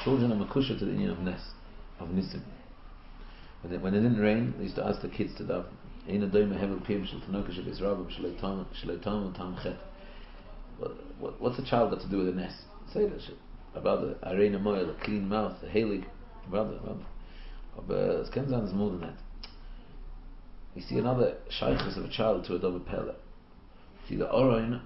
children are makusha to the union of Nes, of Nisim. When it didn't rain, they used to ask the kids to daven. Eina doime hevel piyim shel tanoka shel Yisrael shalei tam chet. What's a child got to do with a Nes? Say that shit about the arena moil, a clean mouth, a heilig, brother. But it's kenzan is more than that. You see another shaykhus of a child to a double pella. See the Oroin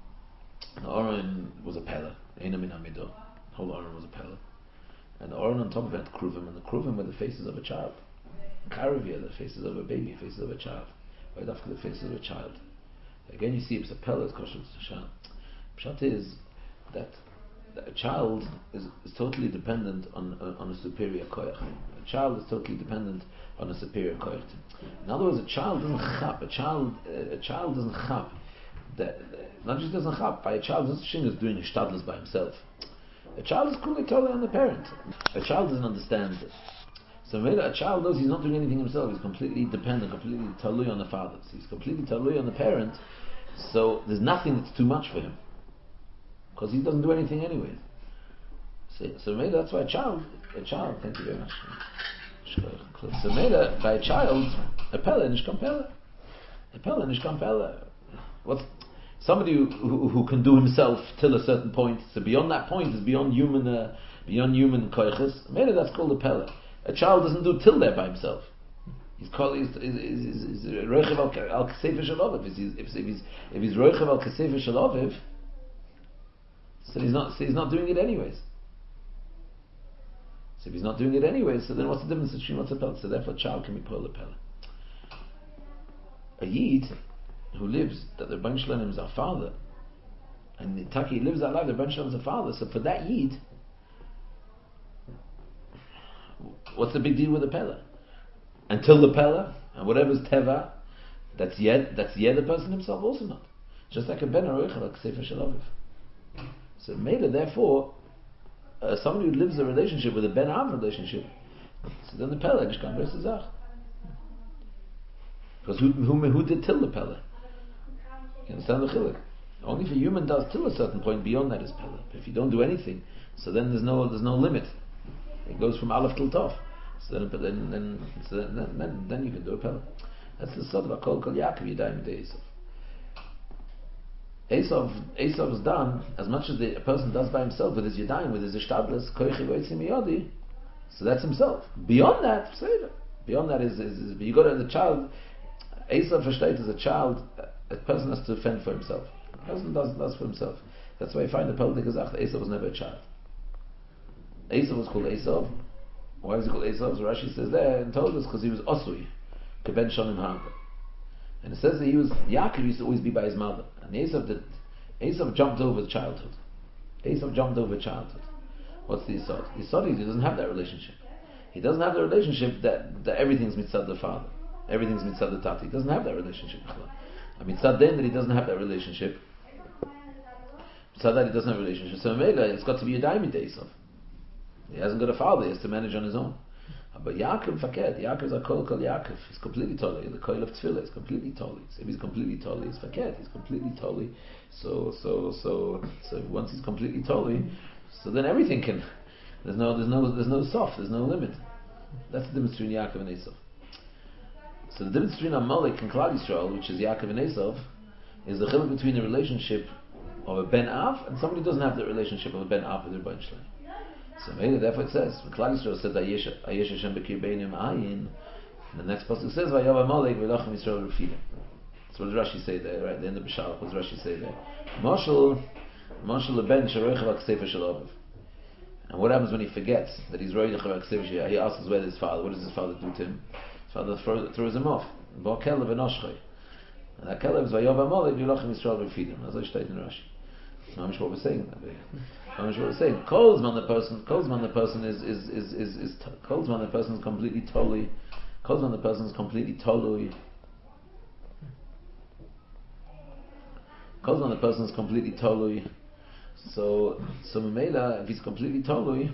was a pella. Eina min hamidah. The whole Oroin was a pella. And the Oroin on top of it had kruvim, and the kruvim were the faces of a child. Karavia, the faces of a baby, faces of a child. Right after the faces of a child. Again, you see it's a pella, it's kosher to shah. Pshat is that a child is totally dependent on a superior koyach. A child is totally dependent on a superior koyach. In other words, a child doesn't chap. A child doesn't chap. Not just doesn't chap. By a child, doesn't think is doing shtadlis by himself. A child is clearly totally on the parent. A child doesn't understand this. So maybe a child knows he's not doing anything himself. He's completely dependent, completely talui on the father. So he's completely talui on the parent. So there's nothing that's too much for him, because he doesn't do anything anyway. So maybe that's why a child. Thank you very much. So maybe by a child, a pella nishkam pella. What's somebody who can do himself till a certain point? So beyond that point is beyond human koiches. Maybe that's called a pella. A child doesn't do till there by himself. He's roichev al kasefer shel aviv. If he's roichev al kasefer shel aviv, so he's not doing it anyways. So if he's not doing it anyways, so then what's the difference between what's a pella? So therefore, a child can be pol a pella. A yid who lives that the Rebbeinu Shalom is our father, and the Taki lives that life, the Rebbeinu Shalom is a father. So for that yid, what's the big deal with the pella? Until the pella and whatever's teva, that's yet the person himself also not. Just like a ben aroichel like sefer shel aviv. So Mela, therefore, somebody who lives a relationship with a ben av relationship, so then the pella nishkan b'resazach. Because who did till the pella? You understand the chiluk? Only if a human does till a certain point, beyond that is pella. But if you don't do anything, so then there's no limit. It goes from aleph till tov. So then you can do a pella. That's the sort of a kol Yaakov Yadayim de Esav. Esav is done as much as a person does by himself with his Yadayim, with his ishtadlis, koichi v'otzim miyadi. So that's himself. Beyond that, say that. Beyond that is you got as a child. Esav versteht as a child, a person has to fend for himself. A person does for himself. That's why you find the Peldik Gezach that Esav was never a child. Esav was called Esav. Why was he called Esav? So Rashi says there and told us because he was Osui, Keben Shonim Hanka. And it says that Yaakov used to always be by his mother. And Esav jumped over childhood. What's the Yisod? Yisod is he doesn't have that relationship. He doesn't have the relationship that everything's mitzad the father. Everything's mitzad the tati. He doesn't have that relationship. I mean, mitzad then that he doesn't have that relationship. Mitzad that he doesn't have a relationship. So Mela, it's got to be a daimid Esav. He hasn't got a father, he has to manage on his own. But Yaakov, Yaakov's a kol Yaakov. He's completely totally. The koil of tefillah is completely totally. So if he's completely totally, he's faket. He's completely totally. So once he's completely totally, so then everything can. There's no soft. There's no limit. That's the difference between Yaakov and Esav. So the difference between Amalek and Klal Yisrael, which is Yaakov and Esav, is the chiluk between the relationship of a ben av and somebody who doesn't have the relationship of a ben av with the Rebbeinu Shalom. So maybe therefore it says when Klal Yisrael said Ayesh Hashem Bekir Beinim Ayin, the next pasuk says Vayav Amalek V'Lachem Yisrael Refidim. That's what Rashi say there, right? The end of B'Shalach, what does Rashi say there? Moshel Leben Sharoich V'Ak Sefer Shel Aviv. And what happens when he forgets that he's Roich V'Ak Sefer Shel? He asks where his father. What does his father do to him? His father throws him off. Bo Kelev Enoshchei. And that Kelev is Vayav Amalek V'Lachem Yisrael Refidim. That's what it states in Rashi. That's not what we're saying. Kolzman the person is Kolzman the person is completely totally. Kolzman the person is completely totally. Kolzman the person is completely totally. So Mamela, if he's completely totally,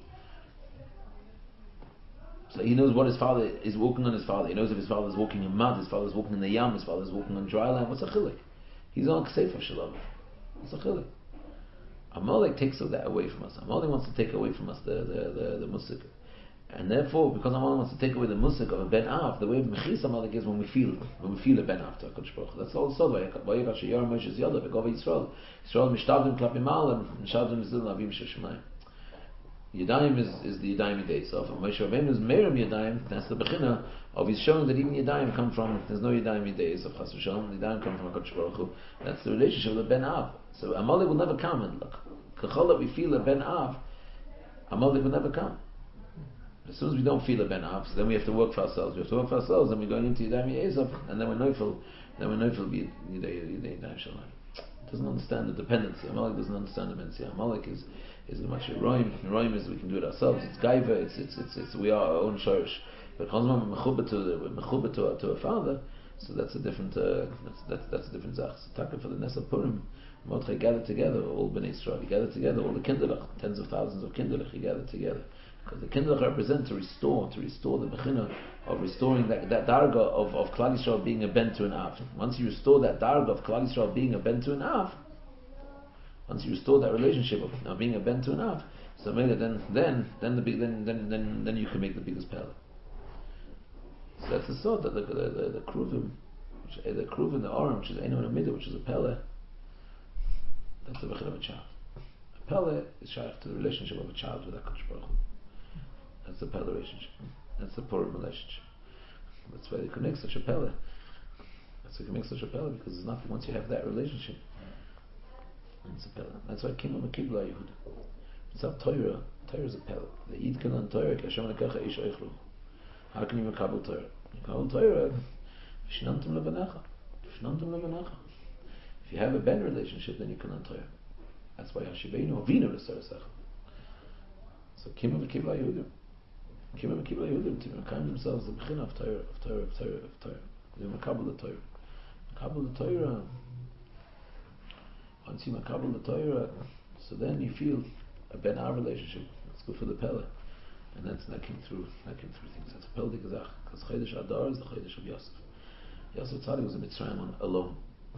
so he knows what his father is walking on. His father, he knows if his father is walking in mud, his father is walking in the yam, his father is walking on dry land. What's a chilik? He's on Ksefer Shalom. What's a chilik? Amalek takes that away from us. Amalek wants to take away from us the musik. And therefore, because Amalek wants to take away the musik of a Ben Av, the way of Mechis Amalek is when we feel a Ben Av to HaKadosh Baruch Hu. That's all the Sod. Vayigash Yor Moshe Ziyada V'Gova Yisrael. Yisrael Mishtavdim Klapim Al and Mishtavdim Zil Navim Sheshemayim. Yadayim is the Yadayim Yidei Sof. And Moshe Rabbeinu is Merim Yadayim. That's the Bechina of his showing that even Yadayim come from. There's no Yadayim Yidei Sof Chas V'Shalom. Yadayim come from HaKadosh Baruch Hu. That's the relationship with the Ben Av. So Amalek will never come. And look, Kachol that we feel a Ben Av, Amalek will never come. As soon as we don't feel a Ben Av, so then we have to work for ourselves. We have to work for ourselves, and we're going into Yadayim Yidei Sof, and then we're Neufel. Then we're Neufel Yadayim Shalom. Doesn't understand the dependency. Amalek doesn't understand the dependency. Amalek is much Roim. Roim is we can do it ourselves. It's Gaiva. It's we are our own shorish. But Chazman mechuba to a father. So that's a different. That's a different zach. So taka for the Nes Purim, Mordechai gathered together all Bnei Israel. He gathered together all the kinderlach, tens of thousands of kinderlach. He gathered together because the kinderlach represent to restore the bechina of restoring that darga of Klal Yisrael being a ben to an av. Once you restore that darga of Klal Yisrael being a ben to an av, once you restore that relationship of being a ben to an av, so maybe then you can make the biggest pele. So that's the sort that the kruvim, the kruvim, the orange, which is Eino in the middle, which is a pele. That's the bechina of a child. A pele is shaykh to the relationship of a child with HaKadosh Baruch Hu. That's the pele relationship. That's the Purim relationship. That's why you can make such a pele. That's why you can make such a pele, because there's nothing once you have that relationship. It's a pele. That's why Kima Mekibla Yehuda. It's not Torah. Torah is a pele. The Yid can learn Torah. Hashem Lekecha Ish Eichlu. How can you makabel Torah? You kabel Torah. Vishnantum levanecha. Vishnantum levanecha. If you have a ben relationship, then you can learn Torah. That's why Hashibeinu Avinu L'Sarasecha. So Kima Mekibla Yehuda. Kima Mekibla Yehuda. To makam themselves the bechina of Torah. They makabel the Torah. Makabel the Torah. Once you makabel the Torah, so then you feel a ben av relationship. That's good for the pele, and that came through things. That's a pele gazach because Chodesh Adar is the Chodesh of Yosef. Yosef Tzaddik was in Mitzrayim alone.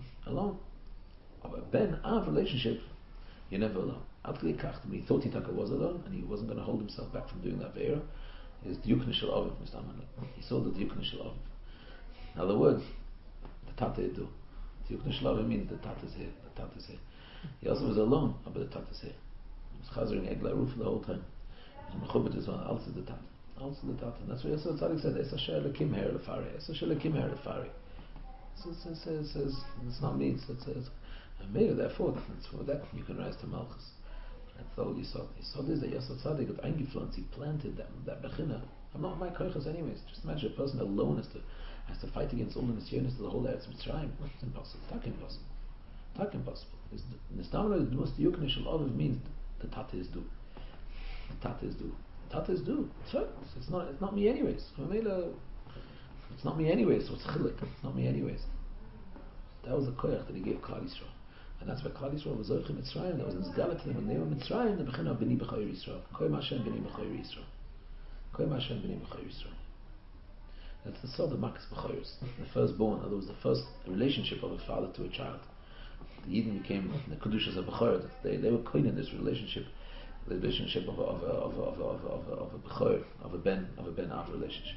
Of a ben av relationship, you're never alone. He thought he was alone, and he wasn't going to hold himself back from doing that ve'era. Is Diyukne Shel Aviv Mistaman. He saw the Diyukne Shel Aviv. Now the word, the Tata Edu. Diyukne Shel Aviv means the Tata is here. The Tata is here. Yosef was alone, but the Tata is here. He was chazering Egla Ruf the whole time. And Mechubet is one, also the Tata. Also the Tata. And that's what Yosef Tzaddik said, Es Asher Lekim Her Lefari. Es Asher Lekim Her Lefari. So it says, it's not me, it says, and maybe therefore, it's for that you can rise to Malchus. That's all you saw. You saw this, that Yosef Tzaddik got eingepflanzt, he planted that bechina. I'm not my koichas anyways. Just imagine a person alone has to fight against all the nisyonis of the whole Eretz Mitzrayim. It's impossible. It's impossible. Tak impossible. Nistamra is most Yukne Shel Aviv means the Tata is do. The Tata is do. Tata is do. It's not me anyways. It's not me anyways, so it's chilik. It's not me anyways. That was the koyach that he gave Klal Yisrael. And that's why Klal Yisrael was Zoich in Mitzrayim. That was in Zgalat to them. When they were in Mitzrayim, the Bechina B'ni B'chayir Yisrael. Koyim Hashem B'ni B'chayir Yisrael. Koyim Hashem B'ni B'chayir Yisrael. That's the sort of Makas B'chayir. The firstborn. In other words, the first relationship of a father to a child. The Yidden became the Kedushas of B'chayir. They were koyin in this relationship. The relationship of a B'chayir, of a Ben Av relationship.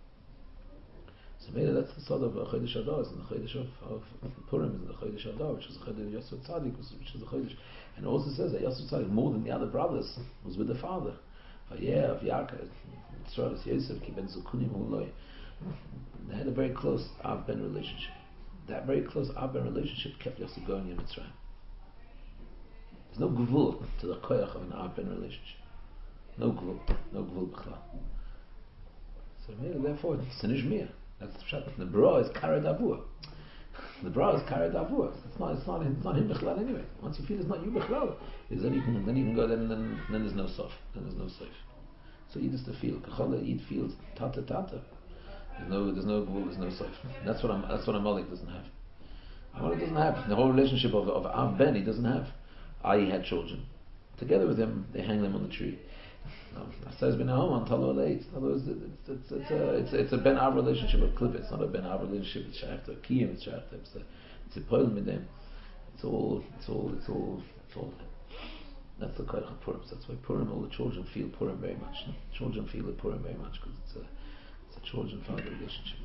So maybe that's the sort of Chodesh Adar, and the Chodesh of Purim is the Chodesh Adar, which is the Chodesh of Yosef Tzaddik, which is the Chodesh. And it also says that Yosef Tzaddik, more than the other brothers, was with the father. Of Yaakov, Tzrodas Yosef, Ki Ben Zukunim Uloi. They had a very close Av-Ben relationship. That very close Av-Ben relationship kept Yosef going in Mitzrayim. There's no gvul to the koyach of an Av-Ben relationship. No gvul b'chlal. So maybe therefore, it's an Ishmir. That's the pshat. The bra is kared avur. The bra is kared avur. It's not him bichlal anyway. Once you feel it's not you bichlal, then you can go. Then there's no sof. Then there's no sof. So Yid is to feel. Kachala Yid feels tata. There's no gvul. There's no sof. That's what Amalek doesn't have. Amalek doesn't have the whole relationship of Av Ben. He doesn't have. He had children. Together with him, they hang them on the tree. Says ben home on Talo Leit. In other words, it's a ben av relationship with Klippah. It's not a ben av relationship with Shaykh to Kiyim. It's a poil with them. It's all. That's the Koyach of Purim. So that's why Purim, all the children feel Purim very much. Children feel it Purim very much because it's a children-father relationship.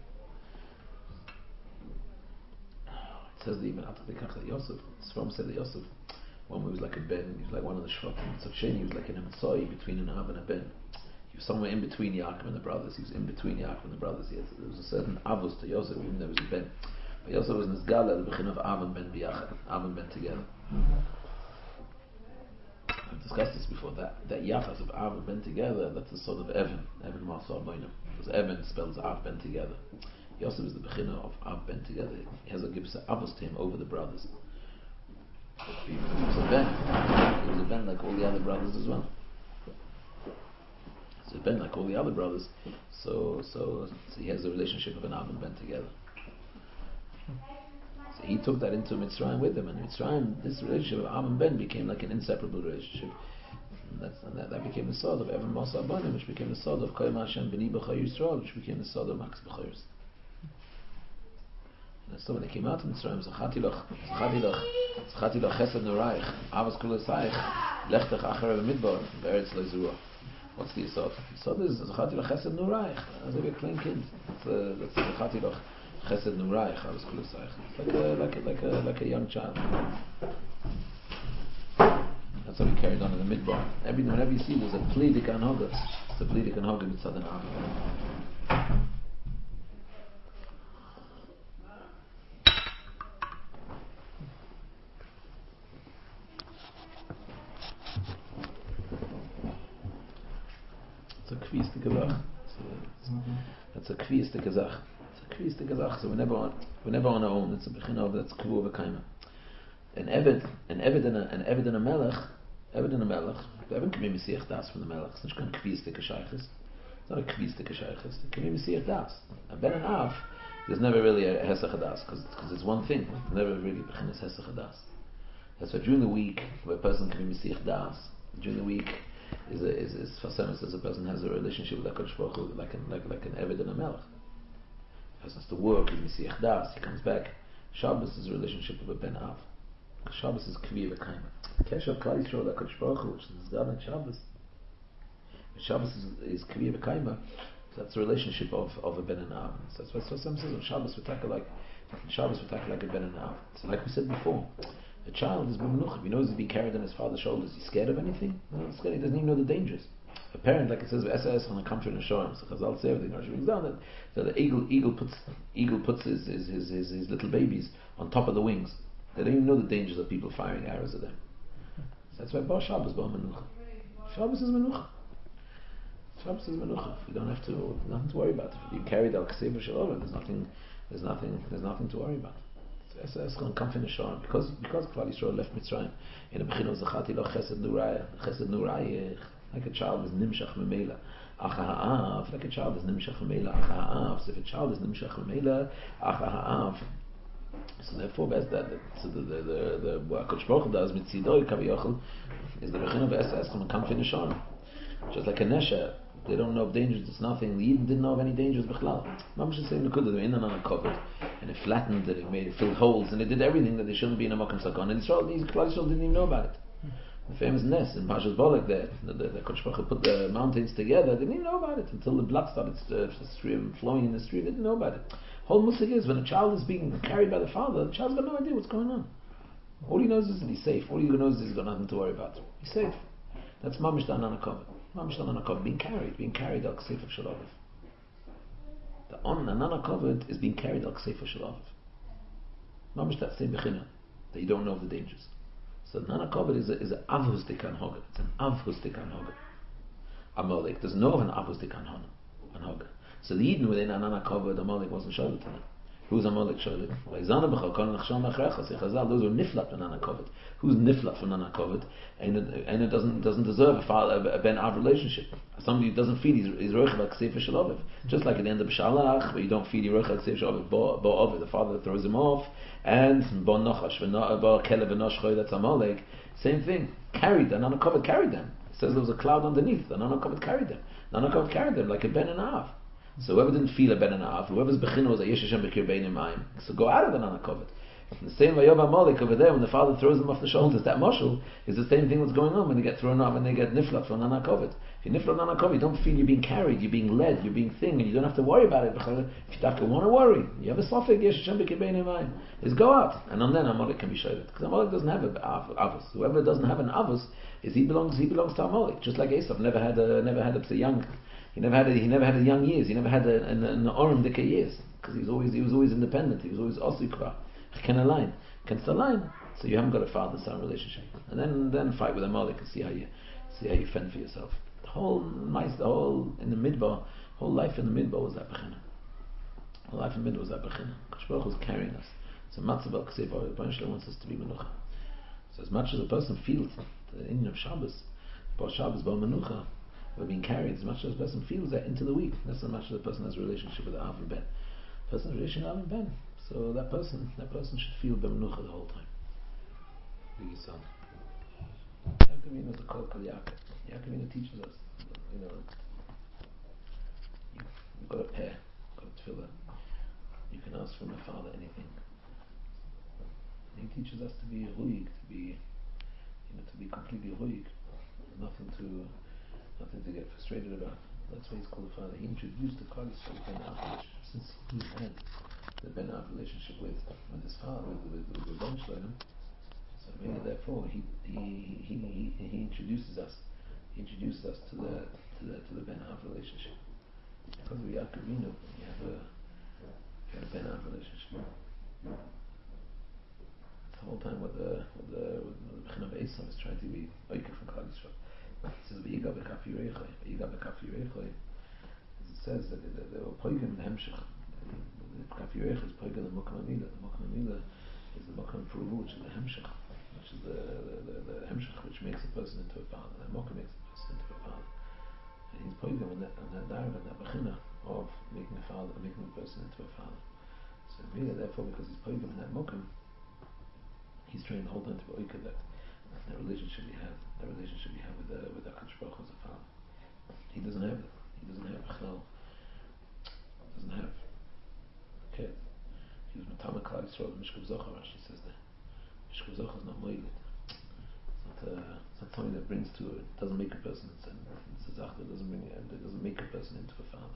It says that even after the Kach that Yosef, Sfam said that Yosef, one was like a Ben, he was like one of the Shvatim. So Sheni, he was like an Emtsoi between an Av and a Ben. He was somewhere in between Yaakov and the brothers. He was in between Yaakov and the brothers. There was a certain Avos to Yosef, even though there was a Ben. But Yosef was in this Gala, the Bechin of Av and Ben Biyachad, Av and Ben together. I've discussed this before, that Yachas of Av and Ben together, that's a sort of Evan Masar Boinam. Because Evan spells Av Ben together. Yosef is the Bechina of Av Ben together. He has a gives Avos to him over the brothers. He was a Ben. He was a Ben like all the other brothers as well. So Ben like all the other brothers. So he has a relationship of an Av and Ben together. So he took that into Mitzrayim with him, and Mitzrayim, this relationship of Av and Ben became like an inseparable relationship. And that became the sword of Evan Masa Abanim, which became the sword of Koyim Hashem B'ni B'chai Yisrael, which became the sword of Max B'chayis. And so when they came out of Mitzrayim, Zachati loch Chesed Noraich, Avos Kulasayich, Lechtach Achar Midbar, Be'eretz Le'Zurah. What's the Yisod? The Yisod is Zachati loch Chesed Noraich, as if you're a clean kid. That's Zachati loch Chesed Noraich, Avos Kulasayich. It's like a young child. That's how he carried on in the midbar. Whenever you see there's a Plidik Anhoga, it's a Plidik Anhoga Mitzad an Av. It's a kviistige Zach. That's a kviistige Zach. It's a kviistige Zach. So whenever on our own, it's a Bechina that's Kvu V'Kaima. An Eved and a Melech, the Eved can be Mesiach Das from the Melech. It's not a kviistige Shaychis. It's not a kviistige Shaychis. It can be Mesiach Das. And Ben and Av, there's never really a Hesach Das because it's one thing. It's never really Bechinas Hesach Das. That's why during the week, where a person can be Mesiach Das, during the week is Fasemis as a person has a relationship with HaKadosh Baruch Hu like an Eved and a Melech. The person has to work, he's Mesiach Das, he comes back. Shabbos is a relationship of a Ben Av. Shabbos is Kvi V'Kaima. Keshav Klal Yisrael HaKadosh Baruch Hu, which is God and Shabbos. Shabbos is Kvi V'Kaima. So that's the relationship of a Ben and Av. So that's why some says on Shabbos we tackle like a Ben and Av. So like we said before, a child is b'menucha. He knows he's being carried on his father's shoulders. He's scared of anything? No, he's scared. He doesn't even know the dangers. A parent, like it says, SS on a country and Shorim. So Chazal say everything. Rashi brings down that so the eagle puts his little babies on top of the wings. They don't even know the dangers of people firing arrows at them. So that's why Bar Shabbos Bar Menucha. Shabbos is Menucha. Shabbos is Menucha. You don't have to nothing to worry about. If you carry the Al-Kaseva Shalom, there's nothing to worry about. So it's going to come from the Shorim because Klal Yisrael left Mitzrayim in a Bechina Zachati Lo Chesed Nurayich. Like a child is Nimshach Memela. Acha Ha'av, like a child is Nimshach Memela. Acha Ha'av. So if a child is Nimshach Memela, Acha Ha'av. So therefore, as that, so the what HaKadosh Baruch Hu does Mitzidoi Kaviyachol is the Bechina of SS from a Kamfin Nishon. Just like a Nesha, they don't know of dangers. It's nothing. The Eden didn't know of any dangers. Bichlal. Mamash is saying they're in and uncovered, and it flattened, and it made it filled holes, and it did everything that they shouldn't be in a Makam Sakon. And Israel, these Klal Yisrael didn't even know about it. The famous Ness in Pashas Bolek, the HaKadosh Baruch Hu put the mountains together. They didn't even know about it until the blood started flowing in the stream. They didn't know about it. Whole musig is when a child is being carried by the father, the child's got no idea what's going on. All he knows is that he's safe. All he knows is he's got nothing to worry about. He's safe. That's Mamish Danan HaKavod. Mamish Danan HaKavod, being carried al Kseifa Shel Aviv. The Danan HaKavod is being carried al Kseifa Shel Aviv. Mamish that same Bechina, that you don't know of the dangers. So Danan HaKavod is an Avhus Dekan Hoga. It's an Avhus Dekan Hoga. Amalek doesn't know of an Avhus Dekan Hoga. So the Eden within Danan HaKavod, Amalek wasn't Sholet to them. Who's Amalek Sholet? Those who are Niflat from Danan HaKavod. Who's Niflat from Danan HaKavod? And it doesn't deserve a Ben Av relationship. Somebody who doesn't feed his Roich Al Kseifa Shel Aviv. Just like at the end of B'Shalach, where you don't feed your Roich Al Kseifa Shel Aviv, Bo Aviv, the father throws him off, and Bo Nochash, Bo Kelev V'Noshchoy, that's Amalek. Same thing. Carried them. Danan HaKavod carried them. It says there was a cloud underneath. Danan HaKavod carried them. Danan HaKavod carried them like a Ben and Av. So whoever didn't feel a Ben and Av, whoever's Bechina was a Yesh Hashem B'kir Bein Imayim, so go out of the Danan HaKavod. The same Vayova Amalek over there, when the father throws them off the shoulders, that mashal is the same thing that's going on when they get thrown off, when they get niflat from Nana Kovet. If you're niflat Nana Kovet, you don't feel you're being carried, you're being led, you're being thing, and you don't have to worry about it. If you don't want to worry, you have a suffix, is go out. And then Amalek can be shayvet. Because Amalek doesn't have an avos. Whoever doesn't have an avos, he belongs to Amalek. Just like Esav never had a young. He never had a young years. He never had an Orim Dika years, because he was always independent. He was always osikra. Can align, can align. So you haven't got a father-son relationship, and then fight with Amalek and see how you fend for yourself. The whole in the midbar, whole life in the midbar was that bechina. Whole life in the midbar was that bechina. Kadosh Baruch Hu was carrying us. So matzah kseva, the Rebbeinu wants us to be menucha. So as much as a person feels the Indian of Shabbos, Bar Shabbos, Bar Menucha, we're being carried, as much as a person feels that into the week, that's as much as a person has a relationship with the Av and Ben. Person has a relationship with Av and Ben. So that person should feel bemenucha the whole time. Be your son. Yaakov is a kol kol Yaakov. Yaakov teaches us, you've got a pair, got a tefillah. You can ask from the Father anything. He teaches us to be ruhig, to be completely ruhig. Nothing to get frustrated about. That's why he's called the Father. He introduced the Klal Yisrael Ben Av since he had the Ben Av relationship with his father, with Ben Shloim. So maybe therefore he introduces us. He introduces us to the Ben Av relationship. Because of Yaakov Avinu, you have a Ben Av relationship. The whole time what the Bechina of Esav is trying to be Oikah from Klal Yisrael. It says V'yiga b'kaf Yireichai. V'yiga b'kaf Yireichai. It says that they were poigim the hemshech. Kaf Yireichai is poigim the Mokam Amila. The Mokam Amila is the Mokam Pruvu, which is the hemshech, which is the hemshech which makes a person into a father. The Mokam makes a person into a father. And he's poigim on that darab, on that bechina of making a person into a father. So really, therefore, because he's poigim on that Mokam, he's trying the whole time to be oikah that relationship we have with HaKadosh Baruch Hu as a father. He doesn't have it. He doesn't have Bechal. Doesn't have kid. He was Matama Klal Yisrael. Mishkav Zochar, Rashi says that. Mishkav Zochar is not moilit. It's not something that brings to it. Doesn't make a person. It's a zach that doesn't make a person into a father.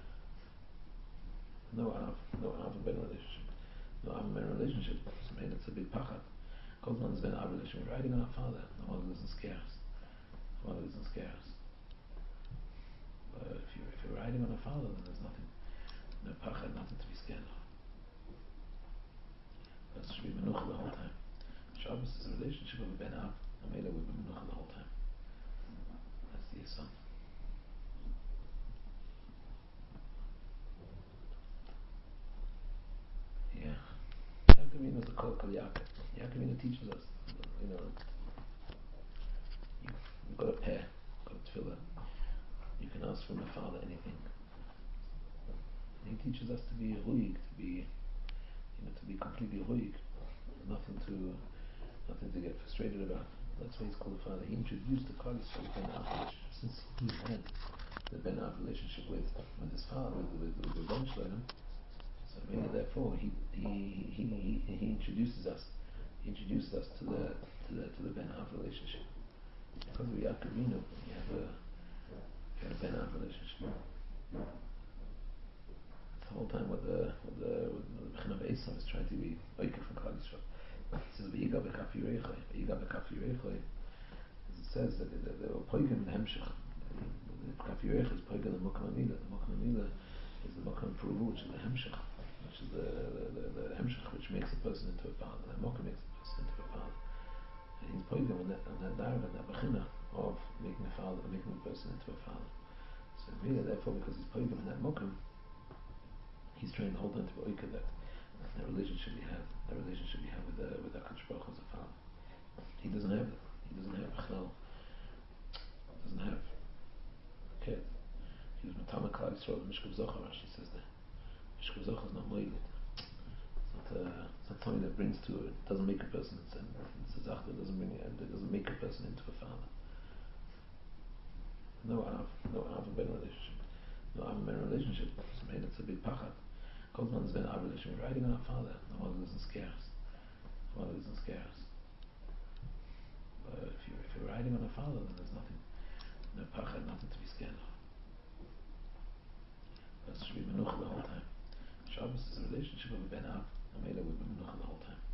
No Av and Ben relationship. No Av and Ben relationship. So maybe it's a big pachat. Kolzman has been our relationship. We're riding on our father. No one doesn't scare us. But if you're riding on a father, then there's nothing, no pachad, nothing to be scared of. That should be menucha the whole time. Shabbos is a relationship with Ben Av. Amela will be menucha the whole time. That's the son. Yeah. Yaakov is the kol kol Yaakov. Yaakov teaches us, you've got a pair, got a tefillah. You can ask from the Father anything. And he teaches us to be ruhig, to be completely ruhig. Nothing to get frustrated about. That's why he's called the Father. He introduced the Klal Yisrael Ben Av since he had the Ben Av relationship with his father, with Ben Shloim. So maybe therefore he introduces us. He introduces us to the Ben Av relationship. Because of Yaakov Avinu, you have a Ben Av relationship. The whole time what the Bechina of Esav is trying to be Oikah from Klal Yisrael. It says V'yiga b'kaf Yireichai. V'yiga b'kaf Yireichai. It says that they were poigim the hemshech. Kaf Yireichai is poigim the Mokam Amila. The Mokam Amila is the Mokam Pruvu, which is the hemshech, which is the hemshech which makes a person into a father. The Mokam makes a person into a father. And he's poigim on that darab, on that bechina of making a person into a father. So really, therefore, because he's poigim on that Mokam, he's trying the whole time to be oikah that relationship we have with HaKadosh Baruch Hu as a father. He doesn't have it. He doesn't have Bechal. Doesn't have kid. He was Matama Klal Yisrael. Mishkav Zochar, Rashi says that. Mishkav Zochar is not moilit. It's not something that brings to it. Doesn't make a person. It's a zach that doesn't make a person into a father. No Av and Ben relationship. No Av and Ben relationship. So maybe it's a big pachat. Kolzman has been our relationship. We're riding on our father. No one doesn't scare us. Father doesn't scare us. But if you're riding on a father, then there's nothing, no pachad, nothing to be scared of. That should be menucha the whole time. Shabbos is a relationship of a ben av, and Mela would be menucha the whole time.